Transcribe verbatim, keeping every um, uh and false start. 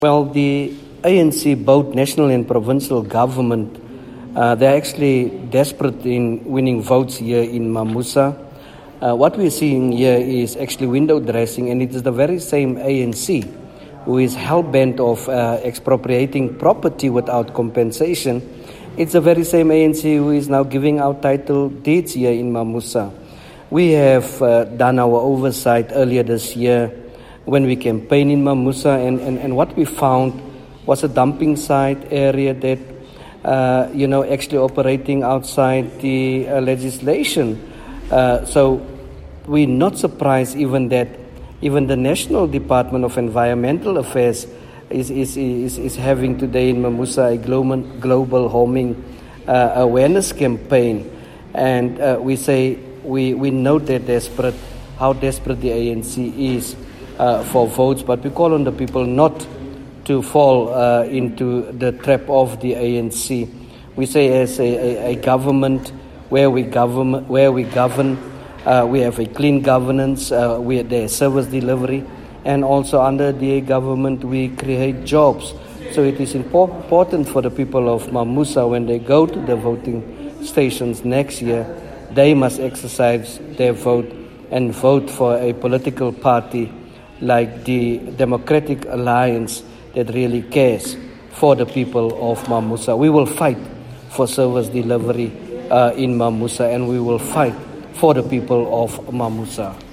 Well, the A N C, both national and provincial government, uh, they're actually desperate in winning votes here in Mamusa. Uh, what we're seeing here is actually window dressing, and it is the very same A N C who is hell-bent of uh, expropriating property without compensation. It's the very same A N C who is now giving out title deeds here in Mamusa. We have uh, done our oversight earlier this year when we campaigned in Mamusa, and, and, and what we found was a dumping site area that, uh, you know, actually operating outside the uh, legislation. Uh, so we're not surprised even that even the National Department of Environmental Affairs is, is, is, is having today in Mamusa a global, global homing uh, awareness campaign. And uh, we say, we, we note that desperate, how desperate the A N C is Uh, for votes, but we call on the people not to fall uh, into the trap of the A N C. We say as a, a, a government where we govern, where we govern, uh, we have a clean governance, uh, we there's service delivery, and also under the government we create jobs. So it is impor- important for the people of Mamusa when they go to the voting stations next year, they must exercise their vote and vote for a political party like the Democratic Alliance that really cares for the people of Mamusa. We will fight for service delivery uh, in Mamusa, and we will fight for the people of Mamusa.